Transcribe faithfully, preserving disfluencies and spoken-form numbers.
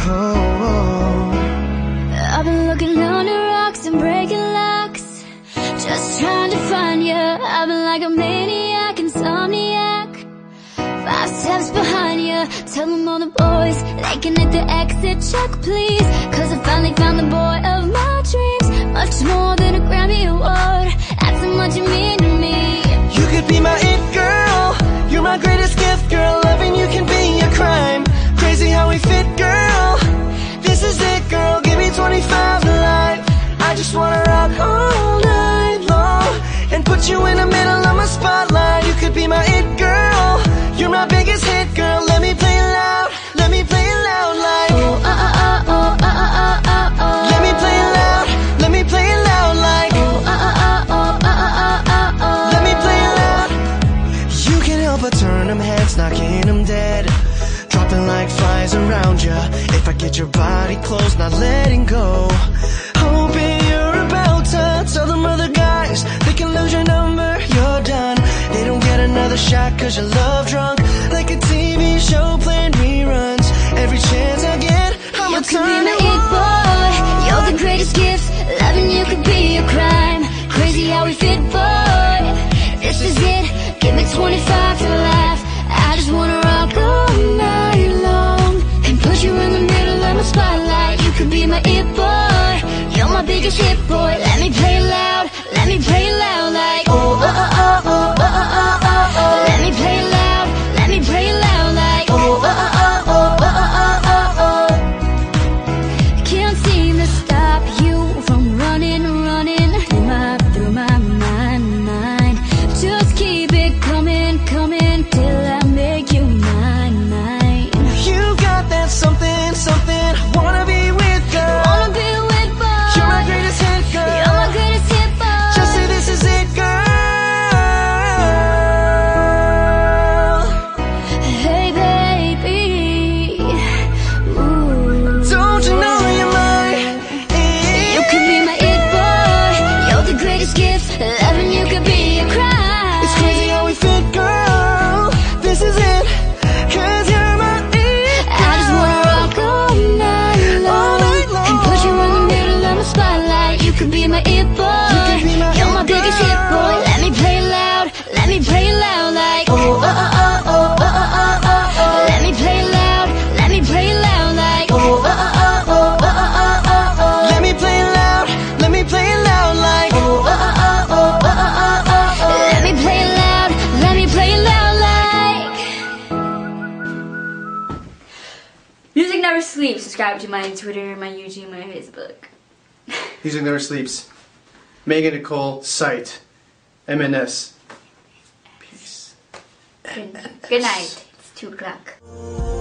oh, oh. I've been looking under rocks and breaking locks, just trying to find you. I've been like a maniac, insomniac, five steps behind you. Tell them all the boys they can hit the exit check, please, cause I finally found the boy of my dreams. Much more than a Grammy award, that's how much you mean to me. You could be my it girl, you're my greatest gift, girl. Loving you can be a crime. Crazy how we fit, girl. This is it, girl. Give me twenty-five to life. I just wanna rock all night long and put you in the middle of my spotlight. You could be my it girl, you're my biggest hit, girl. Let me play it loud, let me play it loud like Oh, uh, uh, uh, oh, uh, uh, uh, uh, uh. Let me play it loud, let me play it loud like Oh, uh, uh, uh, oh, uh, uh, uh, uh, uh. Let me play it loud. You can't help but turn them heads, knocking them dead, dropping like flies around ya. If I get your body close, not letting go. Hoping you're about to tell them other guys they can lose your number, you're done. They don't get another shot cause you're love drunk, like a T V show playing reruns. Every chance I get, I'ma You could be turn my it it on. boy, you're the greatest gift. Loving you could be a crime. Crazy how we fit, boy. This is it, give me twenty-five to laugh. I just wanna rock all night long and put you in the middle of my spotlight. You could be my it boy, you're my biggest hit, boy. Let me play it loud, let me play it loud like oh, uh, uh, uh, oh, uh, uh, uh, uh, uh. Let me play it loud, let me play it loud like oh, uh, uh, uh, oh, uh, uh, uh, uh, uh. Can't seem to stop you from running, running through my, through my mind, mind. Just keep it coming, coming till I make you mine, mine. You got that something, something I wanna be with, girl. Wanna be with, boy. You're my greatest hit, girl. You're my greatest hit, boy. Just say this is it, girl. Hey, baby. Ooh. Don't you know you're mine? You could be my it boy, you're the greatest gift. Loving you could be a crime. It's crazy how we fit, girl. This is it, cause you're my it, girl. I just wanna rock all night long, All night long. and put you in the middle of my spotlight. You could be my it boy, You could be my you're it my biggest hit, girl. boy. Let me play it loud, let me play it loud like oh, uh, uh, uh, oh, uh, uh, uh, uh, uh. Let me play it loud, let me play it loud like oh, uh, uh, uh, oh, uh, uh, uh, uh, uh. Let me play it loud, let me play it loud like Oh, uh, uh, uh, oh, uh, uh, uh, uh, uh. Let me play it loud, let me play it loud like Music never sleeps. Subscribe to my Twitter, my YouTube, my Facebook. Music Never Sleeps. Megan Nicole, Site, M N S. Peace. Good, good night. It's two o'clock.